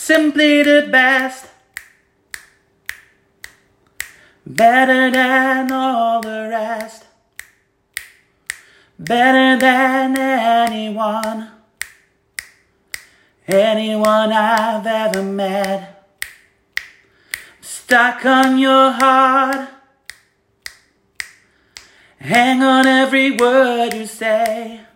simply the best. Better than all the rest. Better than anyone I've ever met. Stuck on your heart. Hang on every word you say.